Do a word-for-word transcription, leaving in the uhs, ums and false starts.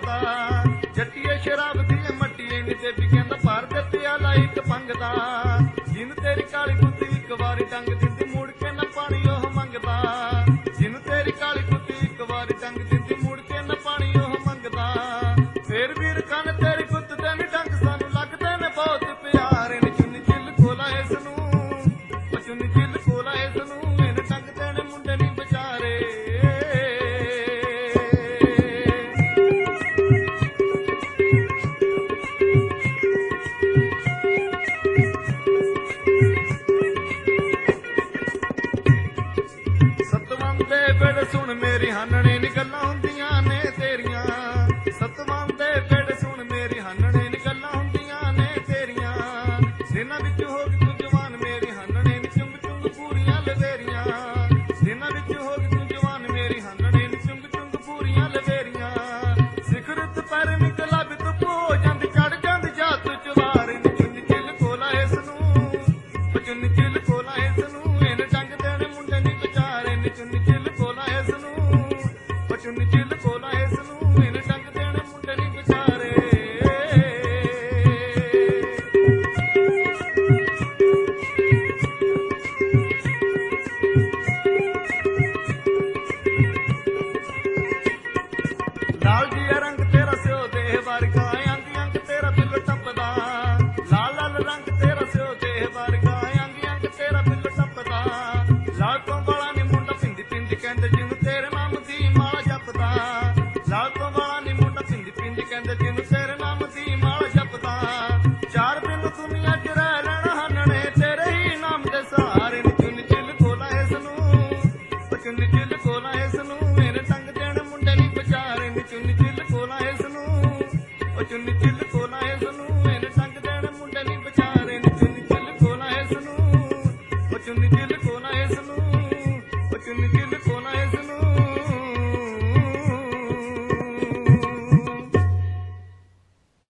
ਦਾ ਜੱਟੀਏ ਸ਼ਰਾਬ ਦੀ ਮੱਟੀਏ ਨੀ ਤੇ ਵੀ ਕਹਿੰਦਾ ਭਰ ਦੇ ਪਿਆਲਾ ਇੱਕ ਭੰਗ ਦਾ ਜਿਨ ਤੇਰੀ ਕਾਲੀ ਕੁੱਤੀ ਇੱਕ ਵਾਰੀ ਡੰਗ ਦਿੰਦੀ ਮੁੜ ਕੇ ਨਾ ਪਾਣੀ ਉਹ ਮੰਗਦਾ ਜਿਨ ਤੇਰੀ ਕਾਲੀ ਕੁੱਤੀ ਇੱਕ ਵਾਰੀ ਡੰਗ ਦਿੰਦੀ ਮੁੜ ਕੇ ਨਾ ਪਾਣੀ ਉਹ ਮੰਗਦਾ ਫੇਰ ਵੀਰ ਕੰਨ ਤੇਰੀ ਕੁੱਤ ਦੇ ਨੀ ਡੰਗ ਸਾਨੂੰ ਲੱਗਦੇ ਨੇ ਬਹੁਤ ਪਿਆਰੇ ਨੇ ਚੁੰਨੀ ਚਿੱਲ ਕੋਲਾ ਇਸ ਨੂੰ ਚੁੰਨੀ ਚਿੱਲ ਕੋਲਾ ਇਸ ਨੂੰ ਇਹਨੇ ਡੰਗ ਦੇ ਨੇ ਮੁੰਡੇ ਨੀ ਵਿਚਾਰੇ ਸੁਣ ਮੇਰੀ ਹਾਨਣੇ ਨੀ ਗੱਲਾਂ ਹੁੰਦੀਆਂ ਨੇ ਤੇਰੀਆਂ ਸਤਵਾਂ ਦੇ ਪਿੰਡ ਸੁਣ ਮੇਰੀ ਹਾਨਣੇ ਨੀ ਗੱਲਾਂ ਹੁੰਦੀਆਂ ਨੇ ਤੇਰੀਆਂ ਦਿਨਾਂ ਵਿੱਚ ਹੋ ਗਈ ਤੂੰ ਜਵਾਨ ਮੇਰੀ ਹਾਨਣੇ ਨੀ ਚੁੰਗ ਚੁੰਗ ਪੂਰੀਆਂ ਲਵੇਰੀਆਂ ਦਿਨਾਂ ਵਿੱਚ ਹੋ ਗਈ ਤੂੰ ਜਵਾਨ ਮੇਰੀ ਹਾਨਣੇ ਨੀ ਚੁੰਗ ਚੁੰਗ ਪੂਰੀਆਂ ਲਵੇਰੀਆਂ ਸਿਖਰਤ ਪਰ ਨੀ ਗੁਲਾਬੀ ਤੂੰ ਹੋ ਜਾਂਦੀ ਚੜ ਜਾਂਦੀ ਜਾ ਤੂੰ ਜਵਾਰ ਨੀ ਚੁੰਨੀ ਚਿੱਲ ਕੋਲਾ ਇਸ ਨੂੰ ਚੁੰਨੀ ਚਿੱਲ ਕੋਲਾ ਇਸ ਨੂੰ ਇਹਨੇ ਡੰਗ ਦੇਣੇ ਮੁੰਡੇ ਨੀ ਵਿਚਾਰੇ ਨੀ ਚੁੰਨੀ ਚਿੱਲ ਕੋਲਾ ਇਸ ਨੂੰ ਚੁੰਨੀ ਚਿੱਲ ਕੋਲਾ ਇਸ ਨੂੰ ਇਹਨੇ ਡੰਗ ਦੇਣੇ ਮੁੰਡੇ ਨੀ ਵਿਚਾਰੇ ਲਾਲ ਜੀਆ ਰੰਗ ਤੇਰਾ ਸਿਓ ਦੇ ਵਰਗਾ ਅੰਗ ਅੰਗ ਤੇਰਾ ਬਿੱਲ ਟੱਪਦਾ ਲਾਲ ਲਾਲ ਰੰਗ ਤੇਰਾ ਸਿਓ ਦੇ ਵਰਗਾ ਅੰਗ ਅੰਗ ਤੇਰਾ ਬਿੱਲ ਟੱਪਦਾ ਲਾਲ ਤੋਂ ਵਾਲਾ ਨੀ ਮੁੰਡਾ ਪਿੰਦੀ ਪਿੰਦੀ ਕਹਿੰਦੇ ਜਿਹਨੂੰ ਤੇਰੇ ਨਾਮ ਦੀ ਮਾਲਾ ਜਪਦਾ ਲਾਲ ਤੋਂ ਵਾਲਾ ਨੀ ਮੁੰਡਾ ਪਿੰਦੀ ਪਿੰਦੀ ਕਹਿੰਦੇ